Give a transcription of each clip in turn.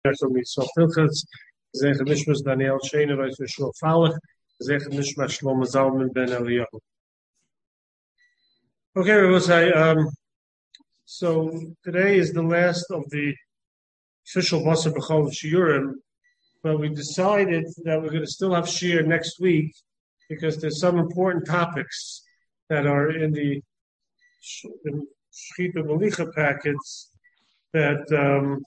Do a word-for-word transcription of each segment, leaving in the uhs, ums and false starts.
So Filchitz, Zecher Nishmas Daniel Sheina, Vais Yeshua Falach, Zecher Nishmas Shlomo Zalman Ben Eliyahu. Okay, Rabbi, um, so today is the last of the official Basar B'chol Shiurim, but we decided that we're going to still have Shiur next week because there's some important topics that are in the Shechita Melicha packets that um,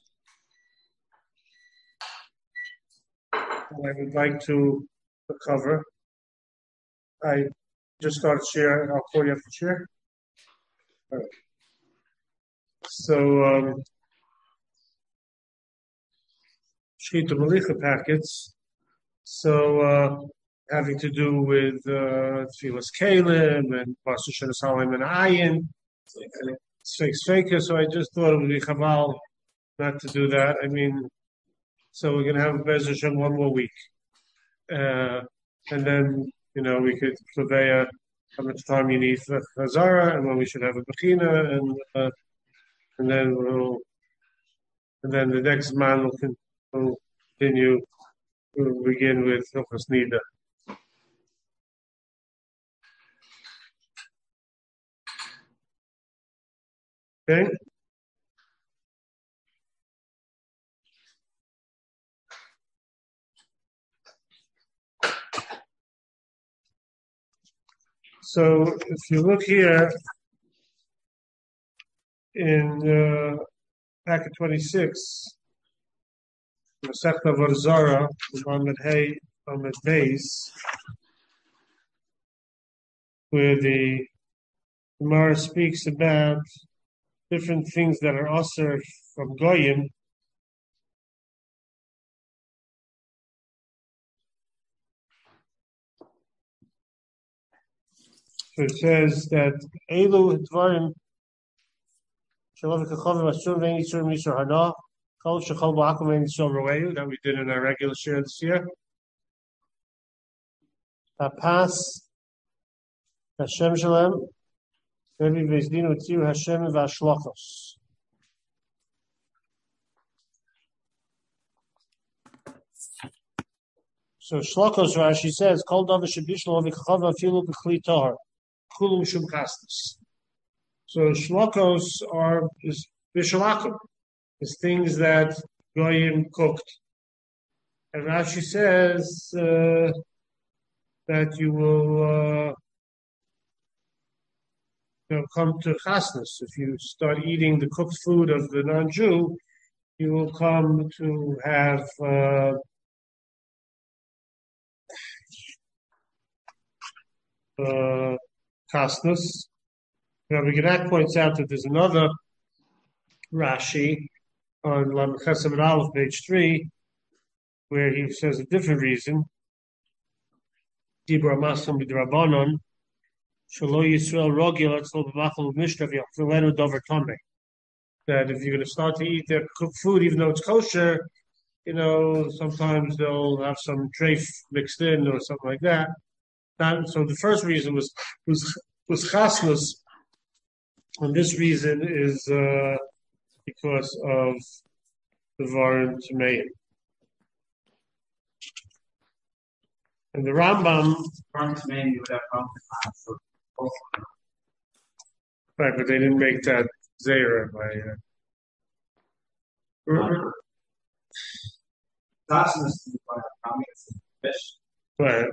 I would like to cover. I just started share. I'll call you after share. All right. So, um, Shechita Melicha packets. So, uh, having to do with uh, Tfilas Kalim and Pasuk Shenas Halim and Ayin, and Sfeik's Faker. So I just thought it would be chaval not to do that. I mean, so we're going to have Be'ez Hashem one more week. Uh, and then, you know, we could Plaveya how much time you need for Chazara, and when we should have a Bechina, and uh, and then we'll, and then the next man will, con- will continue, we'll begin with Hilchos Nida. Okay? So if you look here in uh, packet twenty-six, Masechta Avodah Zarah, Amud Hay, Amud Beis, where the Gemara speaks about different things that are usher from Goyim. So it says that Elu Dvarim Shalom Kachavim Asur Vein Yisur Misur Hana Kol Shechol Ba'akum Vein Yisur Roeyu that we did in our regular share this year. Tapas Hashem Shalem Maybe Vezdin Utziu Hashem Vashlachos. So Shlachos Rashi says Kol Davar Shebishlo V'Kachavim Afilu B'Chli Tahar Kulum Shum Kastus. So shlokos are is bishalakim, is things that Goyim cooked. And Rashi says uh, that you will uh, you know, come to chasnus. If you start eating the cooked food of the non-Jew, you will come to have uh, uh, chasnus. Rabbi Gedak points out that there's another Rashi on Lamed Ches Amud Aleph, page three, where he says a different reason. Dibra Masam B'Drabanon, Shelo Yisrael Rogil Etzlo B'Machal Mishtav Yachzilenu Dover Tomei. That if you're going to start to eat their cooked food, even though it's kosher, you know, sometimes they'll have some treif mixed in or something like that. That so the first reason was was was chasnus. And this reason is uh, because of the Varim Tameim. And the Rambam... Varim Tameim, you would have problems. Right, but they didn't make that Zera by... Uh, That's the fish. Right.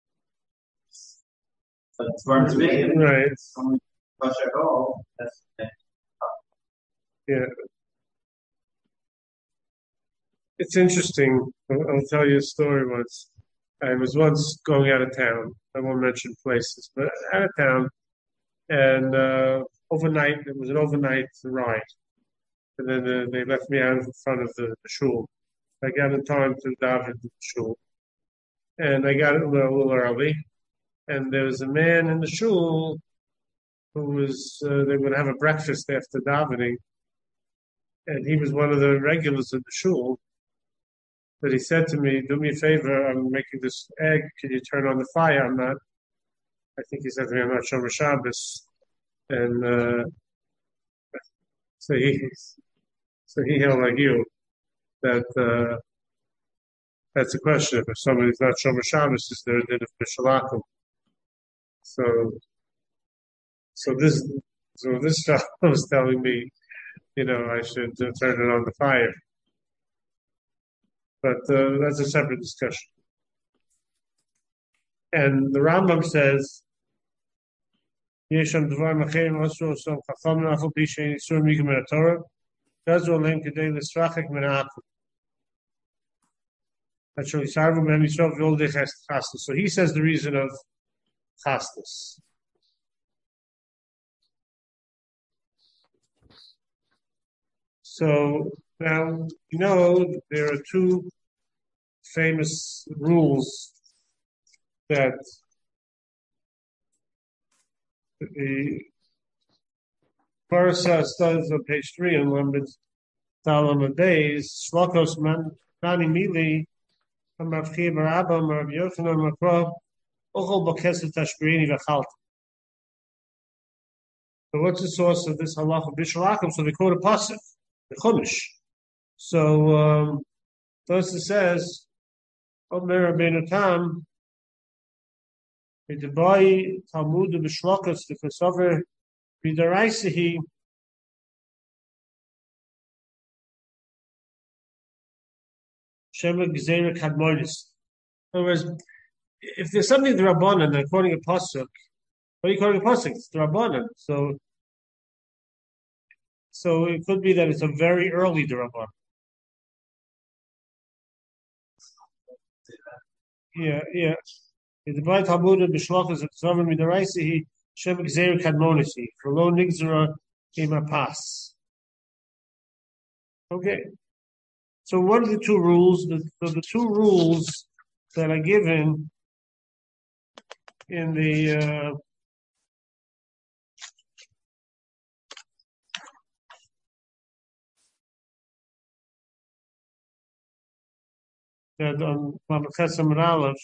But it's Varim Tameim. Right. Touch at all, that's okay. Yeah. It's interesting. I'll, I'll tell you a story once. I was once going out of town. I won't mention places, but out of town. And uh, overnight, it was an overnight ride. And then uh, they left me out in front of the, the shul. I got in time to daven at the shul. And I got a little, a little early. And there was a man in the shul who was, uh, they would have a breakfast after davening, and he was one of the regulars of the shul. But he said to me, do me a favor, I'm making this egg, can you turn on the fire? I'm not, I think he said to me, I'm not Shomer Shabbos. And uh, so he, so he held like you, that uh, that's a question. If somebody's not Shomer Shabbos, is there a din of Bishalakum? So, so this, so this fellow was telling me, you know, I should uh, turn it on the fire. But uh, that's a separate discussion. And the Rambam says, "Yesham Dvar Macherim also some Chacham Nachal Pishay Yisur Mikim Min Torah Gazu Aleim Kedei L'Srachik Min Ha'akum." That shall Yisarvu Ben Yisrael V'Ol Dei Chastus. So he says the reason of Chastus. So now you know there are two famous rules that the Parasa studies on page three in Lamed Talam Days, Shlokos Mani Mili, Amavchi Barabba, Marav Yochanan Makro, Ochol Bokeset Tashbirini Vachalt. So what's the source of this halacha b'shalakim? So they quote a pasuk, the Chumash. So um Tosa says, Omer Rabbeinu Tam, B'debai Talmud b'shlokas v'chasover b'daraisehi Shema Gzeira Kadmonis. In other words, if there's something the Rabbanan, they're quoting a pasuk. What are you quoting a pasuk? It's the Rabbanan. So, so it could be that it's a very early Rabbanan. Yeah, yeah. The B'ay Talmud b'shlokas v'chasover b'daraisehi Shema Gzeira Kadmonisi for lo nigzera ima pas. Okay. So what are the two rules? The, so the two rules that are given in the uh, that on Mamachas Aleph,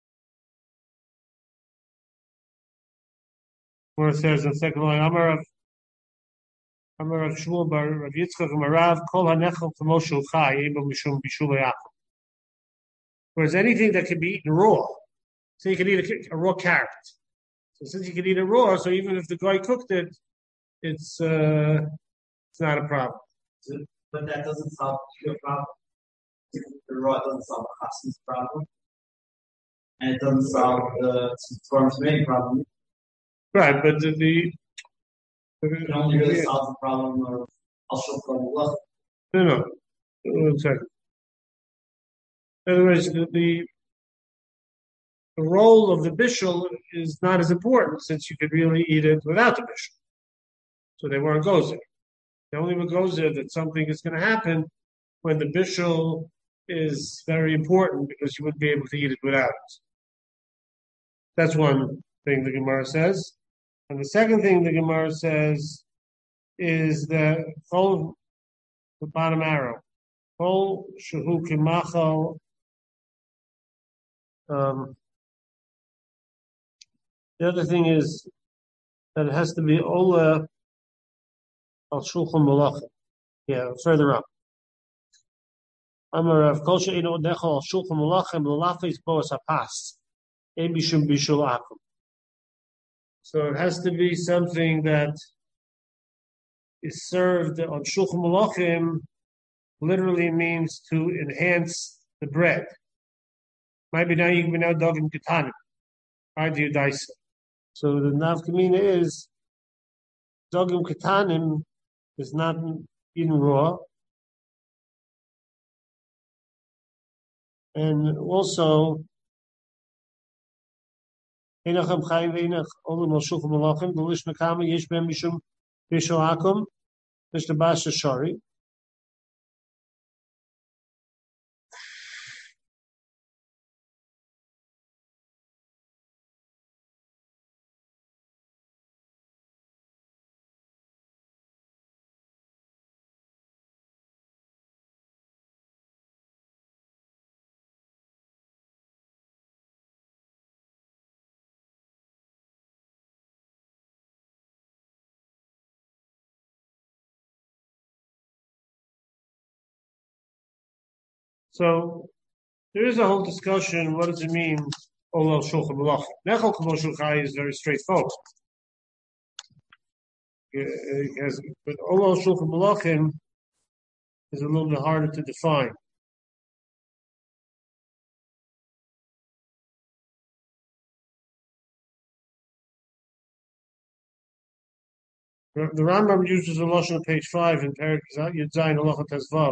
where it says in second line, Amar of Amar of Shmuel bar Rav Yitzchak Marav Kol Hanechel Kamoshu Chai Ebo Mishum Bishul Yaakov. Whereas anything that can be eaten raw, so you can eat a, a raw carrot. So since you can eat it raw, so even if the guy cooked it, it's uh, it's not a problem. But that doesn't solve your problem. The raw doesn't solve the Chassid's problem. And it doesn't solve the Torah's main problem. Right, but the, the it only really solves the problem of Al Shulchan. No, no. One second. In other words, the, the, the role of the bishul is not as important since you could really eat it without the bishul. So they weren't gozer. They only were gozer that something is going to happen when the bishul is very important because you wouldn't be able to eat it without it. That's one thing the Gemara says. And the second thing the Gemara says is that all the bottom arrow, all shehu kimachal. Um, the other thing is that it has to be ola al shulchan malachim. Yeah, further up. Amar Rav Kol she'eino odechal al shulchan malachim l'lafis boas hapas. Ein bishum bishul akum. So it has to be something that is served on shulchan malachim. Literally means to enhance the bread. Maybe now you can now dogim ketanim. Why do you dice? So the nafkamina is dogim ketanim is not eaten raw, and also enachem chayim v'enach olim al shulchan malachim l'lish mekama yesh ben mishum bishul akum lish lebasha shari. So there is a whole discussion. What does it mean? Olel shulchan malachim. Nechol k'mo shulchan is very straightforward. It has, but olel shulchan malachim is a little bit harder to define. The the Rambam uses a lashon on page five in Perik Yud Zayin Halacha Tezvav.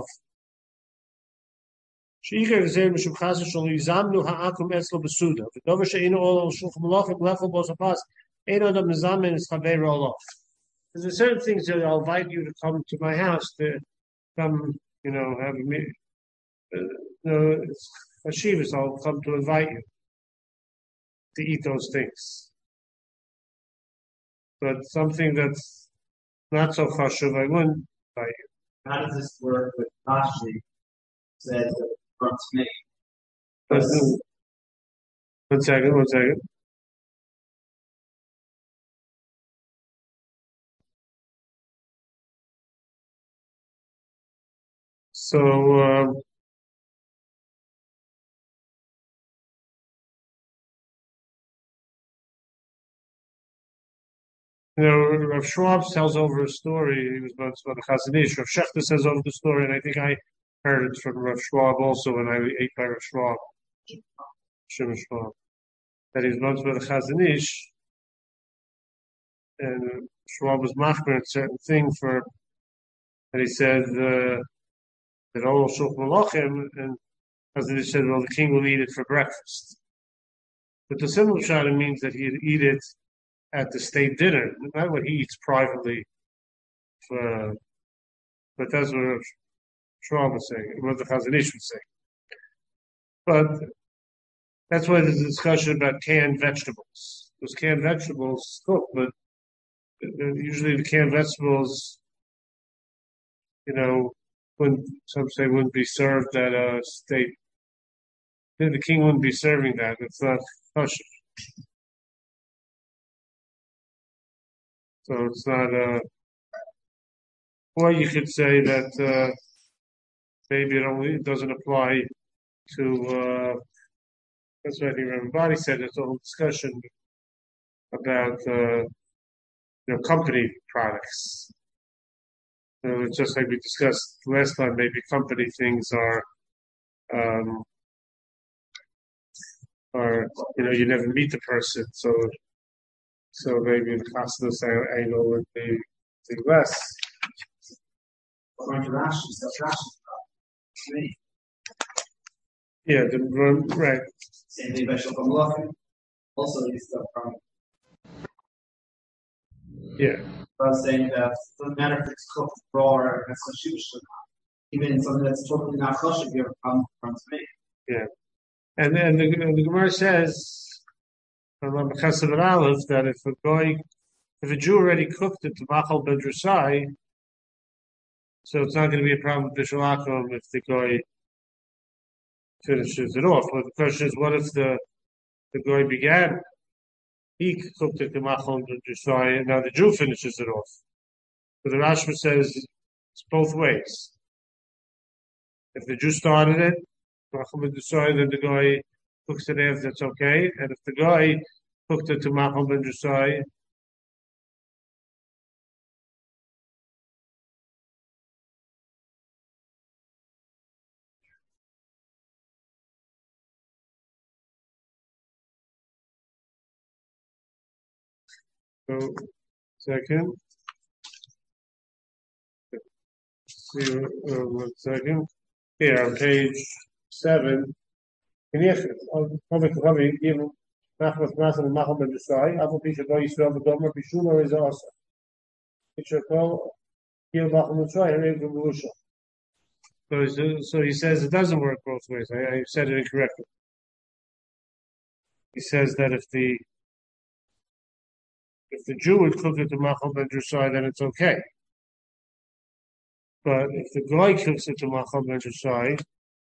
Sheikha v'zeh mishum chassid shelo yizamnu ha'akum etzlo b'suda. V'dover she'inu olel shulchan malachim lechol bos hapas eino adam mizamen is chaver olof. There's certain things that I'll invite you to come to my house to come, you know, have a meeting. Uh, no, it's Hashivas, I'll come to invite you to eat those things. But something that's not so chashuv, I wouldn't invite you. How does this work with Rashi? Says from me. Listen, one second, one second. So, um, you know, Rav Schwab tells over a story. He was about the Chazon Ish. Rav Shechter says over the story, and I think I heard it from Rav Schwab also when I ate by Rav Schwab, Shimon Schwab, that he was once by the Chazon Ish, and Schwab was machmer a certain thing for, and he said uh, that all shulchan malachim, and Chazon Ish said, well, the king will eat it for breakfast. But the simple shot means that he'd eat it at the state dinner, not what he eats privately. For, but that's what Schwab was saying, what the Chazon Ish was saying. But that's why there's a discussion about canned vegetables. Those canned vegetables cook, but usually the canned vegetables, you know, wouldn't, some say wouldn't be served at a state. The king wouldn't be serving that. It's not kosher. So it's not, uh, or you could say that uh, maybe it only it doesn't apply to, uh, that's what I think Reverend Body said, there's a whole discussion about, uh, you know, company products. So it's just like we discussed last time, maybe company things are, um, are, you know, you never meet the person, so So maybe the cost of this angle would be, be less. According to Rashi, that's Rashi's problem. Yeah, the, right. Same thing by Shulchan Malachim. Also, these stuff from. Yeah. I was saying that it doesn't matter if it's cooked raw or it's kosher or not. Even something that's totally not kosher, you have a problem from me. Yeah. And then the, the Gemara says, that if a guy, if a Jew already cooked it to Machal Ben Drusai, so it's not going to be a problem with Bishul Akum if the guy finishes it off. But the question is, what if the the guy began, he cooked it to Machal Ben Drusai, and now the Jew finishes it off? So the Rashba says it's both ways. If the Jew started it, Machal Ben Drusai, then the guy cooks it after, that's okay. And if the guy cooked it to Machal Ben Drusai, so second, see, uh, one second. Here on page seven, in Yechid, Kovik Chavi, even Nachmas Nasan and Machal Ben Drusai, Abu Pisha Go Yisrael B'Gomer Bishula is also. It should call Gil Machal Ben Drusai and Rebbe Merusha. So, so he says it doesn't work both ways. I, I said it incorrectly. He says that if the if the Jew would cook it to Machal Ben Drusai, then it's okay. But if the guy cooks it to Machal Ben Drusai,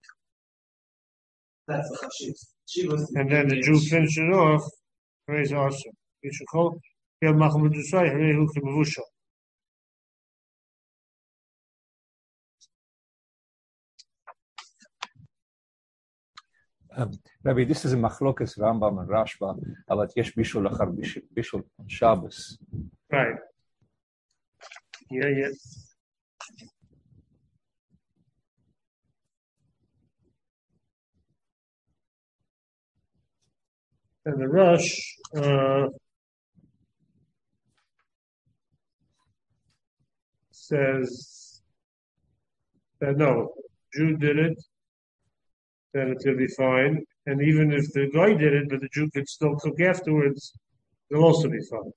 that's the chashiv. She was, and then the Jew finishes it off, praise awesome. You should call Gil Machal Ben Drusai Harehu K'Mevusha. Rabbi, this is a Machlokes, Rambam, and Rashba, about Yesh Bishul Achar Bishul on Shabbos. Right. Yeah, yeah. And the Rosh, uh, says that no, Jew did it, then it's going to be fine. And even if the guy did it, but the Jew could still cook afterwards, it'll also be fine.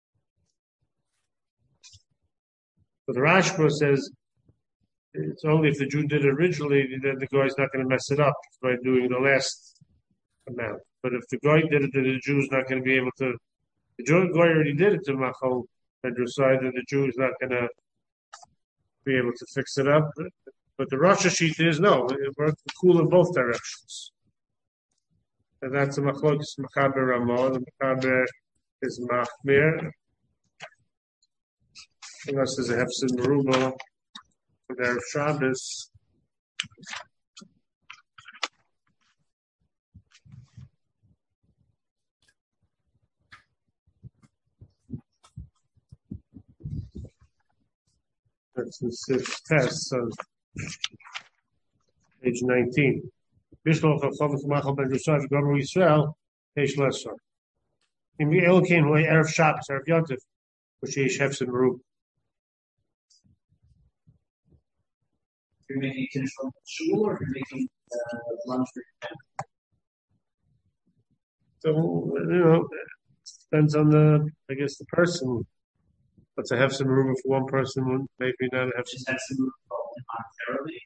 But the Rashba says it's only if the Jew did it originally, then the guy's not going to mess it up by doing the last amount. But if the guy did it, then the Jew's not going to be able to. The Jew guy already did it to Machal and decided that the Jew is not going to be able to fix it up. But the Rosh Hashit is no, it works cool in both directions. And that's a Machlokes Mechaber Ramah. The Mechaber is Machmir. Unless there's a Hefsid Meruba for their Shabbos. That's the sixth test on page nineteen. Bishloch of Chavach Machal Ben Yosef Gomer Yisrael page lesser. In the Elkin who Erev Shabbos Erev Yontif which is Hefsid Meruba. You're making kiddush from shul, or you're making uh, lunch for your So you know, depends on the I guess the person. Let's say Hefsid Meruba for one person, maybe not a Hefsid. just have to move monetarily.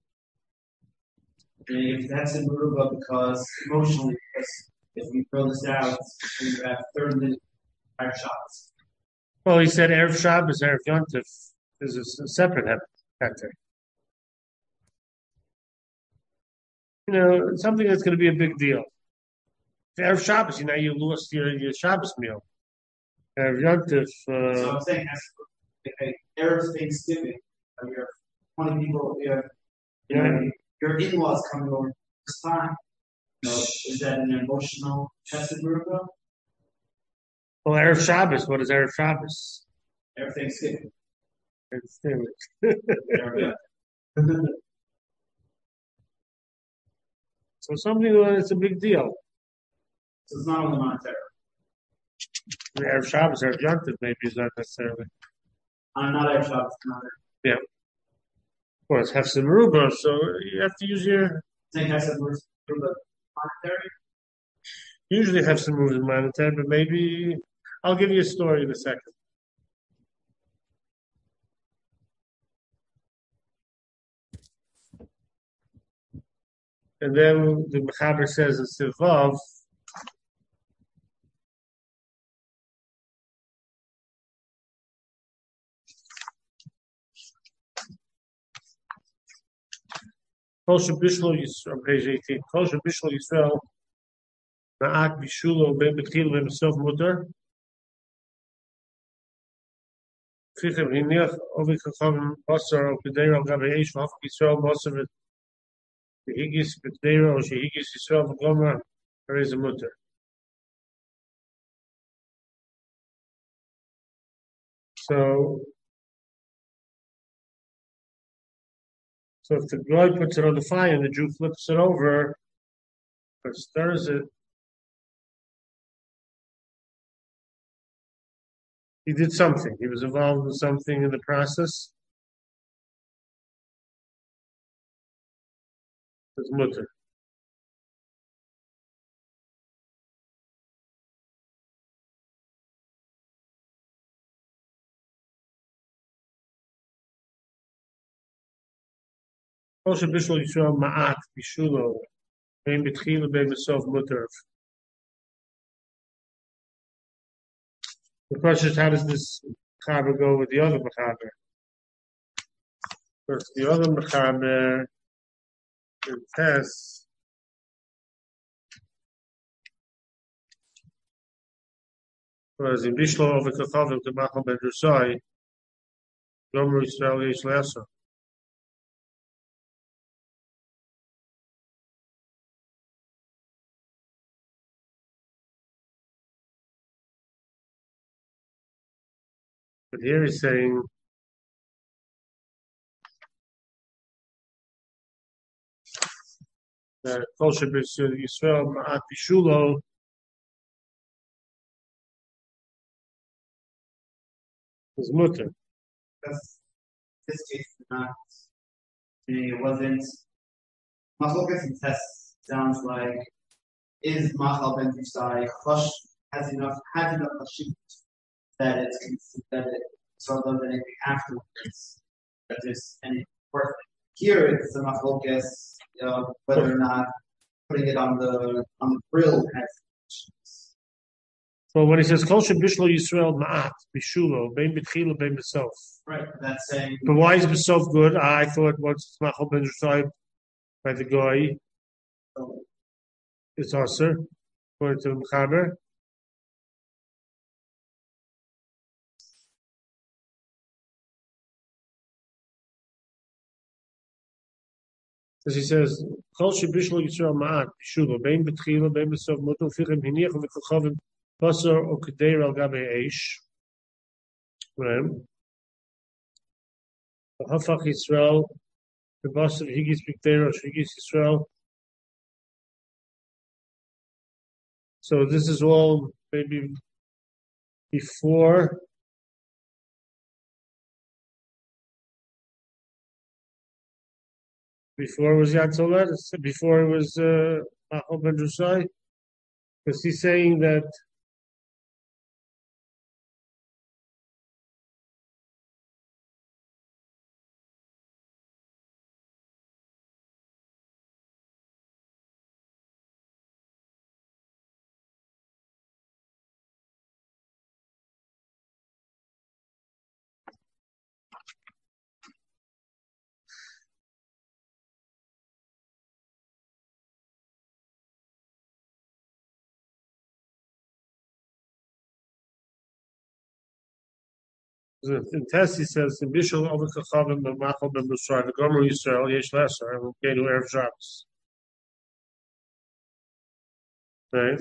And if that's in Meruba because emotionally, because if we throw this out, we have thirty minute five shots. Well, he said Erev Shabbos, Erev Yontif is a, a separate factor. You know, something that's going to be a big deal. Erev Shabbos, you know, you lost your, your Shabbos meal. Erev Yontif. Uh, so I'm saying, as okay, Erev Thanksgiving, you have twenty people, you have, you know, yeah. your in-laws coming over this time. You know, is that an emotional tested Meruba? Well, Erev Shabbos, what is Erev Shabbos? Erev Thanksgiving. Thanksgiving. So something that's a big deal. So it's not only monetary. The Erev Shabbos, Erev Yontif maybe is not necessarily. I'm not Erev Shabbos, not Erev. Yeah. Of course, Hefsid Meruba, so you have to use your. Think I said Meruba monetary? Usually Hefsid Meruba is monetary, but maybe I'll give you a story in a second. And then the Mechaber says in Sivav, Kol Shebishlo Yisrael, page eighteen. Kol Shebishlo Yisrael, Na'ak Bishulo Ben Bechil Himself Mutter. Fichem Hiniach Ovi Chacham Basar O Kedera Gabe Eish V'Haf Yisrael Basar V'Higis Kedera O Shehigis Yisrael V'Gomer Harei Ze Mutter. So, so if the guy puts it on the fire and the Jew flips it over or stirs it, he did something. He was involved in something in the process. It's mutter. Also, Bishul Yisrael Ma'at Bishulo Bein B'Tchila Bein B'Sof Mutter. The question is, how does this Mechaber go with the other Mechaber? First, the other Mechaber in Tess was in Bishlo over Kachavim to Machal Ben Drusai, Gomer Yisrael Yesh Leser. But here he's saying that Kol Sheb'Yisrael Yisrael Ma'at Bishulo is mutter. Because this case is not, it wasn't, Machlokas and test sounds like, is Machal ben Yisai Chosh has enough, has enough Hashit that it's, that it sort of anything afterwards, that there's any worth. Here it's a Machlokas, uh, whether or not putting it on the, on the grill has. Well, when he says Kol Sheb'Yisrael Yisrael Ma'at Bishulo Bein B'Tchila Bein B'Sof. Right, that's saying. But why is B'Sof good? I thought once Machal ben Yisrael by the guy, it's Aser, according to the Mechaber. As he says, Kol Sheb'Yisrael Yisrael Ma'at Bishulo Bein B'Tchila Bein B'Sof Mutu Fichem Hiniach V'Kochavim Basar O Kedeir Al Gabe Eish. Right. Hafach Yisrael, the boss of Higis B'Kedeir Higis Yisrael. So this is all maybe before before it was Yad Solet, before it was uh, Machal ben Drusai, because he's saying that in test he says in Bishul over Kachavim the Machal ben Drusai the Gomer Yisrael Yesh Lesser and okay to Erev Shabbos. Right.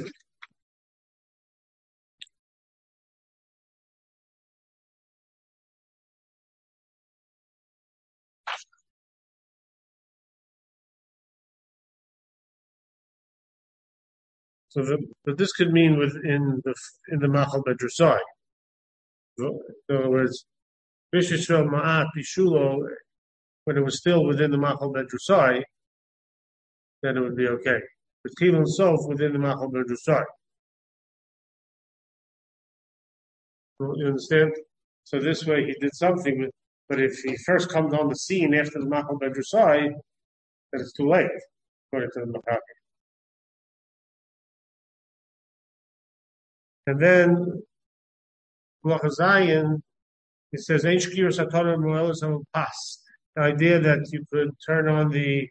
So, the, but this could mean within the in the Machal ben Drusai. In other words, Bish Yisrael Ma'at Bishulo, when it was still within the Machal ben Drusai, then it would be okay. But Tchil Sof within the Machal ben Drusai. You understand? So this way he did something, but if he first comes on the scene after the Machal ben Drusai, then it's too late, according to the Mechaber. And then Zayin, it says, Ein Shkir Satorah Moelas Al Pas. The idea that you could turn on the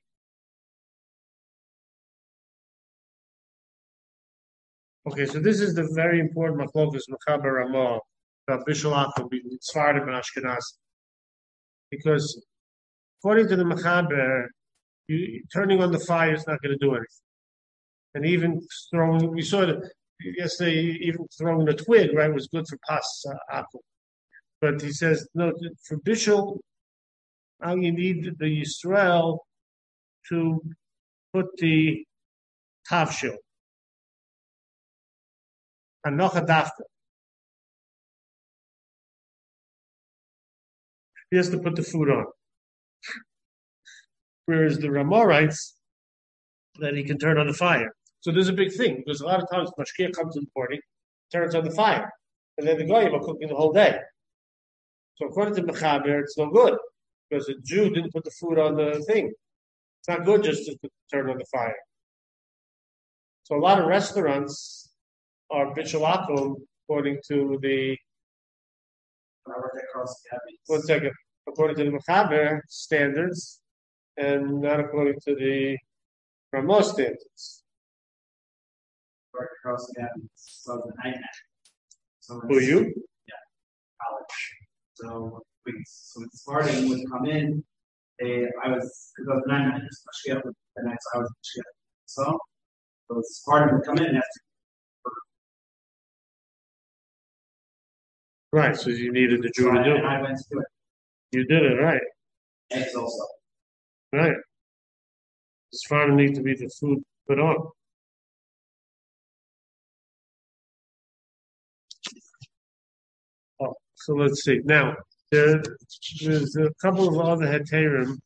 Okay, so this is the very important Machlokas Mechaber Ramah about Bishul Akum, Tzfardim and Ashkenaz. Because according to the Mechaber, you, turning on the fire is not going to do anything. And even throwing, we saw that yesterday, even throwing a twig, right, was good for Pas uh, Akum. But he says, no, for Bishul, now you need the Yisrael to put the Tavshil. Anocha Dafka. He has to put the food on. Whereas the Ramah writes that he can turn on the fire. So there's a big thing, because a lot of times Mashkiach comes to the party, turns on the fire, and then the Goyim are cooking the whole day. So according to Mechaber, it's no good, because the Jew didn't put the food on the thing. It's not good just to turn on the fire. So a lot of restaurants are Bishul Akum according to the one second, according to the Mechaber standards, and not according to the Ramah standards. Who are you? Yeah, college. So, so when Spartan would come in, they, I was, because I was nine minutes, Mashkiach, the next I was Mashkiach. So, so Spartan would come in and have to. Right, so you needed the Jew So to I, do and it. I went to do it. You did it, right. Eggs also. Right. It's fine need to be the food put on. Oh, so let's see. Now, there, there's a couple of other heterim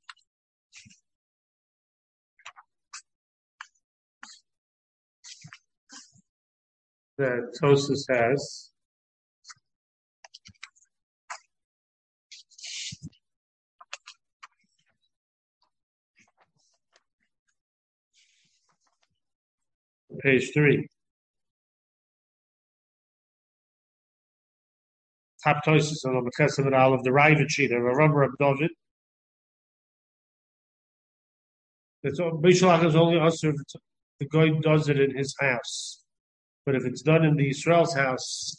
that Tosus has. Page three. Top Tosus on the Chesed and Aleph, the Ravid sheet of a rubber of David. It's Bishalach is only us if it's, the guy does it in his house. But if it's done in the Israel's house,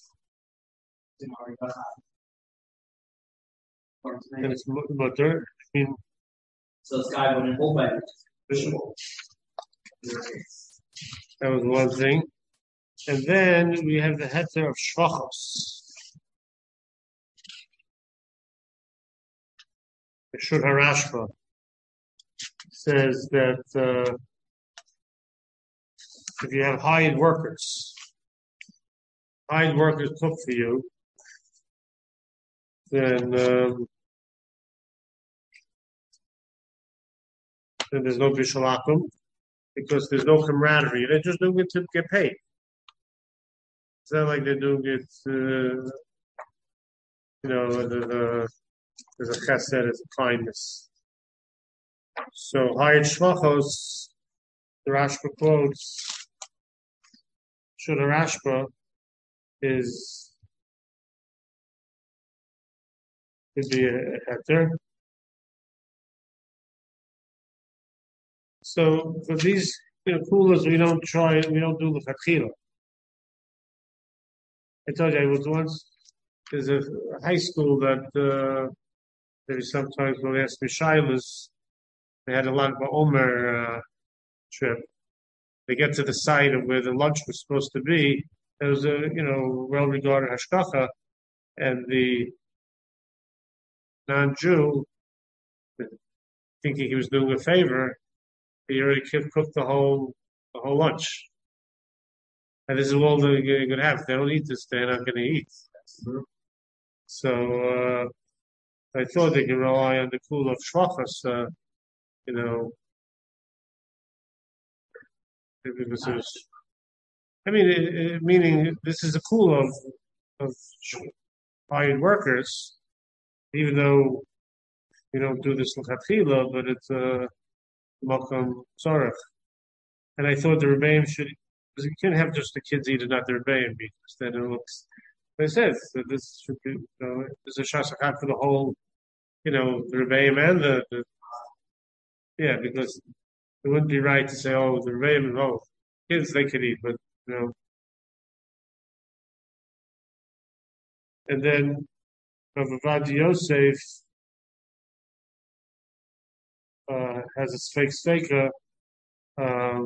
then it's mutter. I mean, so this guy wouldn't hold by visual. That was one thing. And then we have the heter of shvachos. The Shur HaRashba says that uh, if you have hired workers, hired workers cook for you, then um, then there's no bishalakum because there's no camaraderie. They're just doing it to get paid. It's not like they're doing it, uh, you know, the, the, there's a chesed, there's a kindness. So hired shvachos, the Rashba quotes, Shur HaRashba is could be a, a heter. So for these you know, coolers, we don't try, we don't do the lechatchila. I told you I was once, there's a high school that uh, maybe sometimes when they ask me shilas, they had a lot of Omer uh, trip. They get to the site of where the lunch was supposed to be. There was a you know well-regarded hashkacha, and the non-Jew, thinking he was doing a favor, he already cooked the whole the whole lunch. And this is all they're going to have. If they don't eat this, they're not going to eat. So uh, I thought they could rely on the cool of shvachos, uh, you know. Because it was, I mean, it, it, meaning this is a cool of of hired workers, even though we don't do this l'chatchila, but it's a malkam tzarech. And I thought the rebbeim should, because you can't have just the kids eat and not the rebbeim, because then it looks. But it says that this should be, you know, there's a shasachat for the whole, you know, the rebbeim and the, the, yeah, because it wouldn't be right to say, oh, the rebbeim and oh, kids they could eat, but you know. And then Rav Ovadia Yosef uh, has a fake steika. Uh,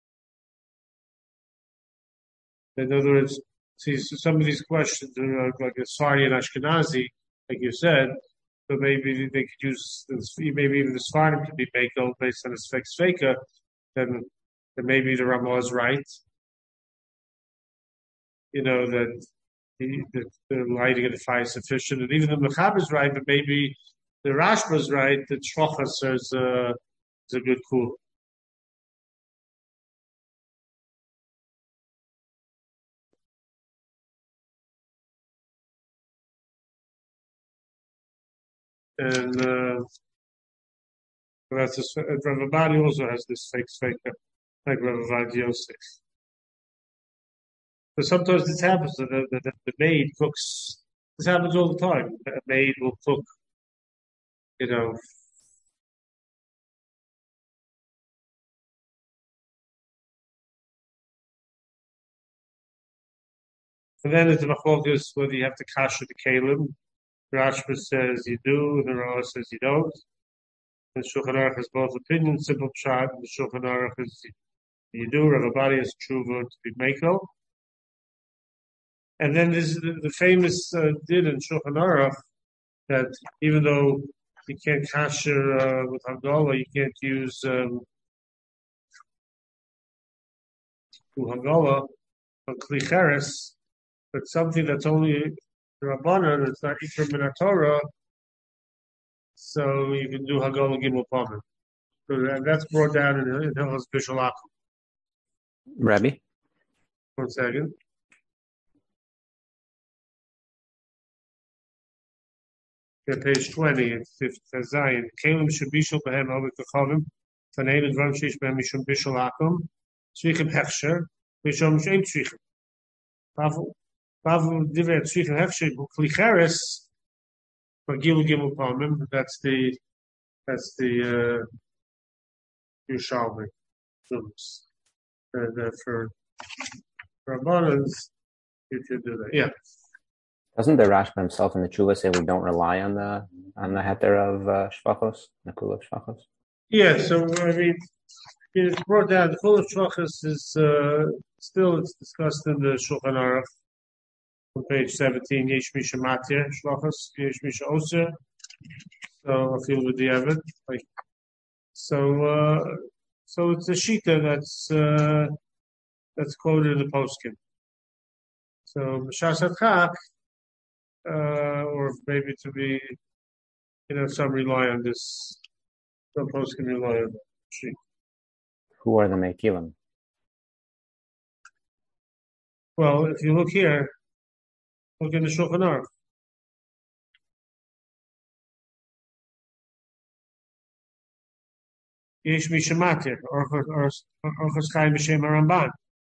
in other words, see, so some of these questions are like a Sfardi and Ashkenazi, like you said, but maybe they could use, maybe even the Sfardim could be baked based on a fake steika, then, then maybe the Ramah is right. You know, that the, the, the lighting of the fire is sufficient, and even the Mechaber is right, but maybe the Rashba is right, that Shvachos is, uh, is a good cool. And uh, that's a, Rav Ovadia also has this fake fake like Rav Ovadia Yosef. But sometimes this happens that the, the, the maid cooks. This happens all the time. A maid will cook, you know. And then it's the machlokas whether you have to kasher the kalim. Rashba says you do, and the Rava says you don't. And Shulchan Aruch has both opinions, simple pshat, and the Shulchan Aruch is you do. Rav Ovadia is tshuva to be meko. And then there's the, the famous uh, din in Shulchan Aruch that even though you can't kasher uh, with Hagala, you can't use um, Hagala on Klicheres, but something that's only Rabbanan, it's not Ikra Min Torah, so you can do Hagala Gimel Panim. So that, that's brought down in, in Hilchos Bishul Akum. Rabbi? One second. Yeah, page twenty, it's it's Zion. Kalim Shabishal Behem Ovik Kachavim, Tanein Dvam Shish Behem Mishum Bishul Akum, Tzrichim Hechsher, Mishum Shem Tzrichim. Bavu Bavu Divrei Tzrichim Hechsher Klicheres, Magilu Gimel Palmim. That's the that's the uh, Yerushalmi. And uh, for Rabbanans, you could do that. Yeah. Doesn't the Rashba himself in the Tshuva say we don't rely on the on the heter of uh, Shvachos, the Kul of Shvachos? Yeah, so I mean, it's brought down. The Kul of Shvachos is uh, still it's discussed in the Shulchan Aruch on page seventeen. Yesh Misha Matir Shvachos, Yesh Misha Oser. So I feel with the Evid, like so. Uh, so it's a shita that's uh, that's quoted in the poskim. So Mishas Hadchak. Uh, or maybe to be, you know, some rely on this, some posts can rely on sheet. Who are the Mekilim? Well, if you look here, look in the Shulchan Aruch. Yesh Mishamatir, Orchos Chaim B'Shem HaRamban.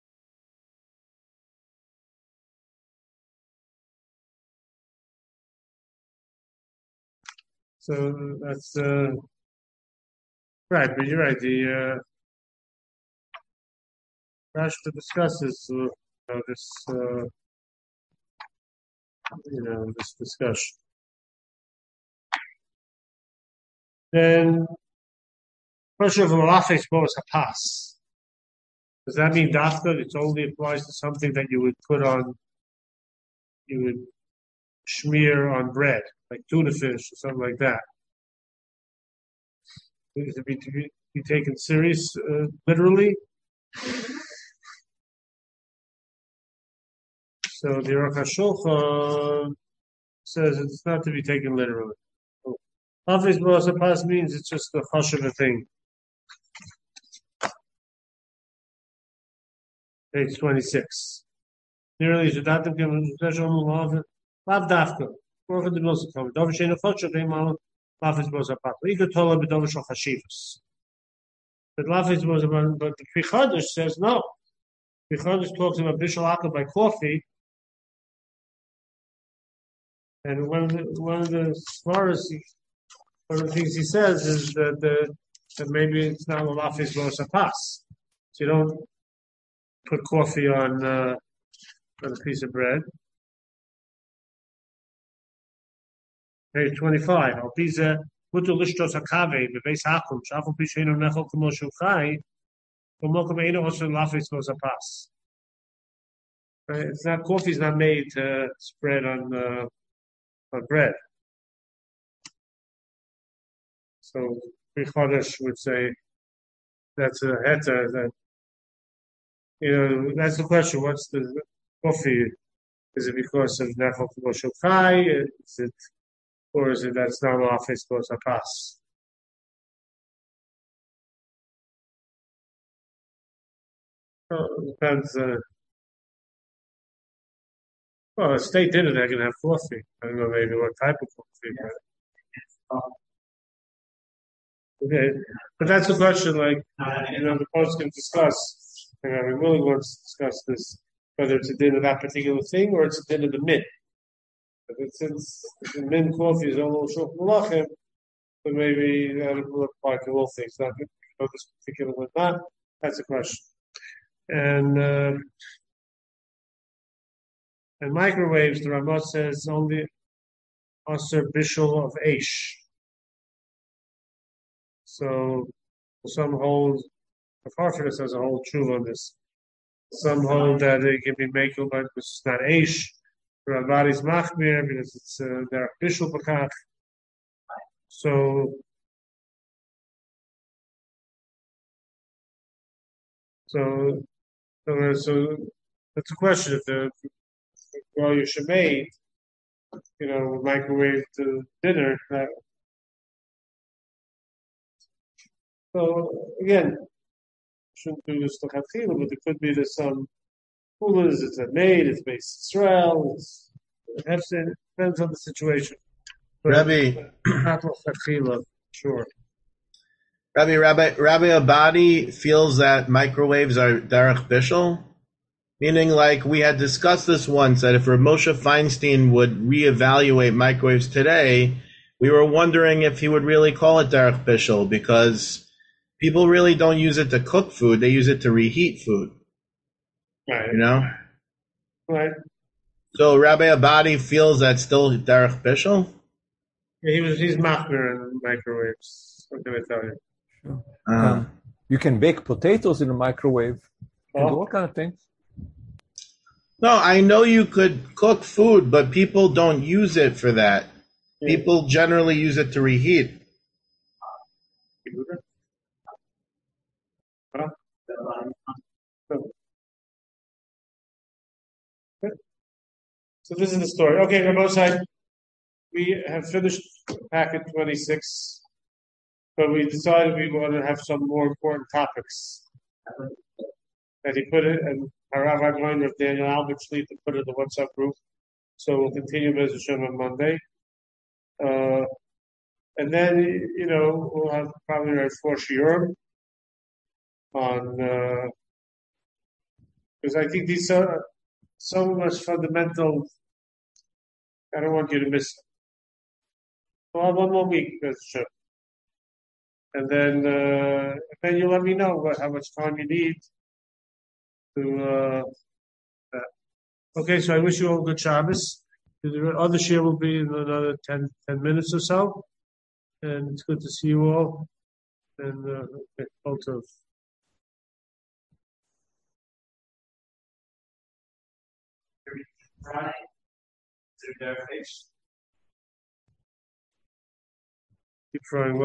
So that's uh, right, but you're right. The uh, Rashba discusses uh, you know, this, uh, you know, this discussion. Then, question of Malachis Boas Hapas. Does that mean dafka? It only applies to something that you would put on, you would smear on bread, like tuna fish or something like that. Is it be, to be, be taken serious, uh, literally? So the Aruch HaShulchan says it's not to be taken literally. Hafiz Boas Hapas means it's just a hush of a thing. Page twenty-six. Nearly Zudatim Kim Special Lav Lav Dafka. Orcha de Milsa Tom. Dov Shena Chocha Deimal Hafiz Boas Hapas. Ika Tola B'Dov Shal Chashivas. But Hafiz Boas Hapas, but the Pri Chadash says no. Pri Chadash talks about Bishul Akel by coffee. And one of the one of the svaras, one of the things he says is that the that maybe it's not Hafiz Boas Hapas. So you don't put coffee on uh, on a piece of bread. Page twenty-five. Al piza mutu lishtos hakave bebeis hakum shafal pisheinu nechol kamo shulchai umokum eino also lafis Boas Hapas. It's not coffee is not made to spread on uh, on bread. So Pri Chadash would say that's a heter that. You know, that's the question. What's the coffee? Is it because of Nechol K'mo Shulchai? Is it, or is it that's not Hafiz Boas Hapas? Well, it depends. Uh, well, a state dinner, they're going to have coffee. I don't know maybe what type of coffee. But, okay, but that's the question. Like, you know, the post can discuss. And I really want to discuss this, whether it's a din of that particular thing or it's a din of the min. But it, since the min coffee is all shulchan malachim, but maybe that will apply to all things, not this particular one. Not that's a question. And uh, and microwaves, the Ramah says only aser bishul of eish. So some hold. The Farfadus has a whole tshuva on this. Some hold that it can be makel, but it's not eish. Rabari's machmir because it's uh, their official bakach. So, so, so, so that's a question. If the well, you should made, you know, microwave to dinner. That, so again, shouldn't do this to Chatchila, but it could be there's some coolers. It's a maid. It's based in Israel. It's, it has to, it depends on the situation. But Rabbi, not Chatchila, sure. Rabbi, Rabbi, Rabbi Abadi feels that microwaves are derech bishul, meaning like we had discussed this once, that if Rav Moshe Feinstein would reevaluate microwaves today, we were wondering if he would really call it derech bishul, because people really don't use it to cook food, they use it to reheat food, Right. you know? Right. So Rabbi Abadi feels that's still derech bishul? Yeah, he was he's machmir in microwaves. What can I tell you? Sure. Uh, Um, you can bake potatoes in a microwave. You can do Oh. all kind of things. no, I know you could cook food, but people don't use it for that. Yeah. People generally use it to reheat. Huh? So this is the story. Okay, Rabosai, we have finished packet twenty-six, but we decided we want to have some more important topics. That he put it, and Harav Agloin of Daniel Albert Schlitt to put it in the WhatsApp group. So we'll continue Bez Hashem on Monday. Uh, and then, you know, we'll have probably our four shiur on, because uh, I think these are so much fundamental. I don't want you to miss it. We'll have one more week, Bez Hashem. And then, uh, and then you let me know what, how much time you need to, uh, that. Okay, so I wish you all good Shabbos. The other share will be in another ten, ten minutes or so. And it's good to see you all. And, uh, okay, also. Friday, to their face. Keep trying.